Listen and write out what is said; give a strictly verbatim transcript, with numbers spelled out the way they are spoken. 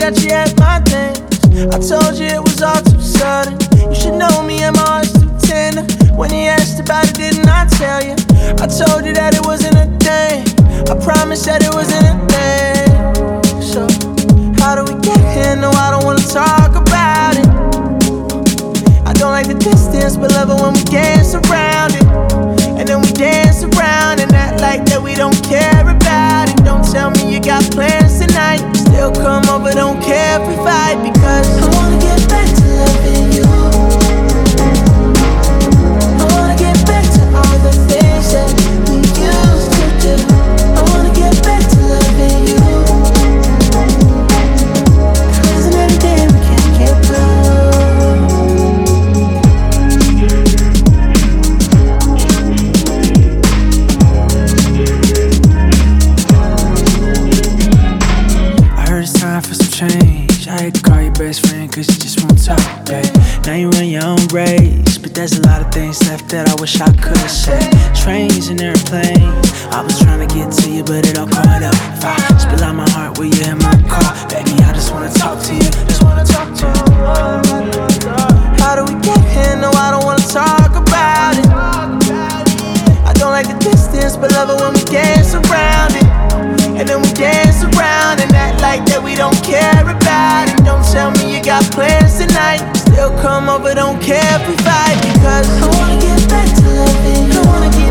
that you had my things. I told you it was all too sudden. You should know me and my heart's too tender. When you asked about it, didn't I tell you? I told you that it wasn't a thing. I promised that it wasn't a thing. So, how do we get here? No, I don't wanna talk about it. I don't like the distance, but love it when we dance around it. And then we dance around and act like that we don't care about it. Don't tell me you got plans tonight. Still come over, don't care if we fight. Because I wanna get back to loving you. I wanna get back to all the things that we used to do. I wanna get back to loving you. Cause another day we can't get through. Change. I hate to call you best friend cause you just won't talk, babe. Now you run your own race, but there's a lot of things left that I wish I could've said. Trains and airplanes, I was trying to get to you but it all caught up. If I spill out my heart, will you hear my call? Baby, I just wanna talk to you, just wanna talk to you. How do we get here? No, I don't wanna talk about it. I don't like the distance, but love it when we dance around it. And then we dance around and act like that we don't care about it. Don't tell me you got plans tonight. Still come over, don't care if we fight. Because I wanna get back to loving you. I wanna get